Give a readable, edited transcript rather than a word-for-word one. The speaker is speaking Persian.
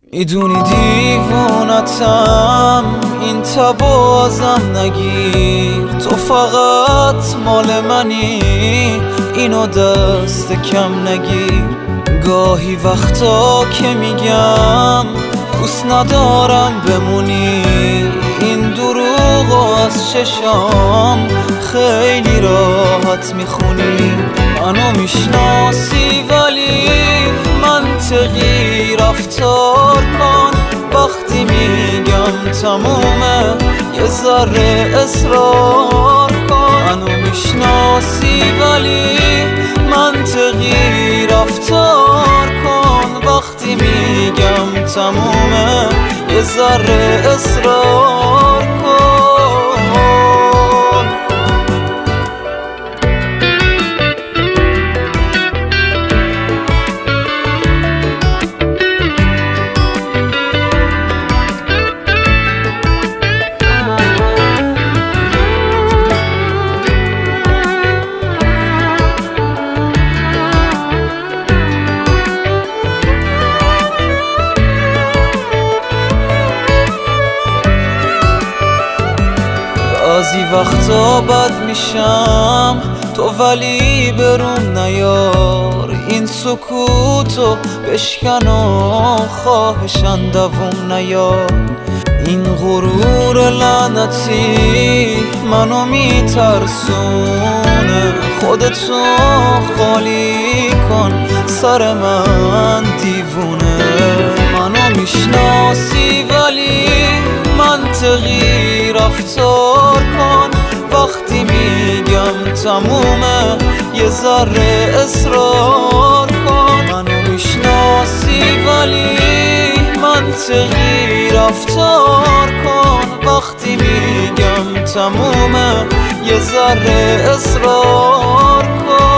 میدونی دیوونتم، این تبو ازم نگیر. تو فقط مال منی، اینو دست کم نگیر. گاهی وقتا که میگم دوست ندارم بمونی، این دروغو از چشام خیلی راحت میخونی. منو میشناسی ولی منطقی رفتار کن. وقتی میگم تمومه یه ذره اصرار کن. منو میشناسی ولی منطقی رفتار کن. وقتی میگم تمومه یه ذره اصرار کن. بعضی وقتا بد میشم تو ولی بروم نیار. این سکوتو بشکن و خواهشن دووم نیار. این غرور لعنتی منو میترسونه. خودتو خالی کن، سر من دیوونه. منو میشناسی ولی منطقی رفتار کن. وقتی میگم تمومه یه ذره اصرار کن. منو میشناسی ولی منطقی رفتار کن. وقتی میگم تمومه یه ذره اصرار کن.